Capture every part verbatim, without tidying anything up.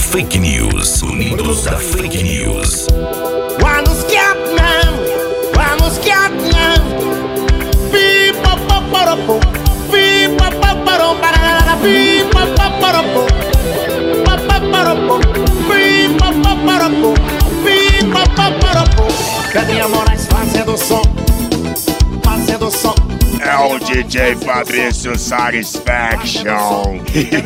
Fake News. Unidos da Fake News. Vamos Scatman, vamos Scatman. Pipa paparopo, pipa paparopo, pipa paparopo, paparopo, pipa paparopo, pipa paparopo. Pedrinha Moraes fazendo som, fazendo som. É o D J Fabrício Satisfaction.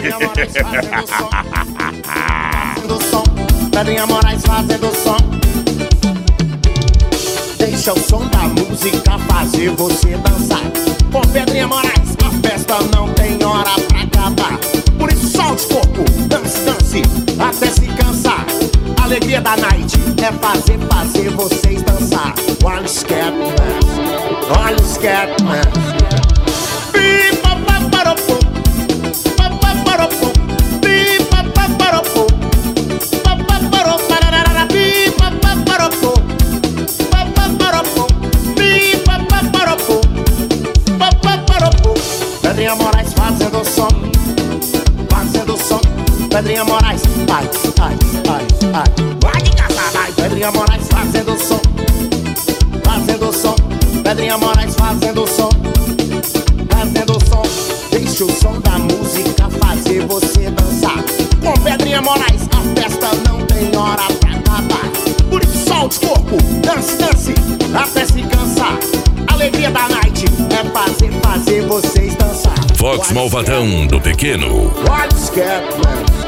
Fazendo som, Pedrinha Moraes fazendo som. Deixa o som da música fazer você dançar. Com Pedrinha Moraes, a festa não tem hora pra acabar. Por isso solte o corpo, dance, dance, até se cansar. A alegria da night é fazer, fazer vocês dançar. Olha o Scatman, olha o Scatman. Pipa paparopo, paparopo, pipa paparopo, paparopo, pipa paparopo, paparopo, pipa paparopo, paparopo. Pedrinha Moraes fazendo som, fazendo som. Pedrinha Moraes, ai, ai, ai, ai. Vai de caçar, vai. Pedrinha Moraes fazendo som, fazendo som. Pedrinha Moraes fazendo som, fazendo som. Deixa o som da música fazer você dançar. Com Pedrinha Moraes, a festa não tem hora pra acabar. Por isso solte o corpo, dance, dance, até se cansar. A alegria da night é fazer, fazer vocês dançar. Fox Malvadão do Pequeno. Olha o Scatman.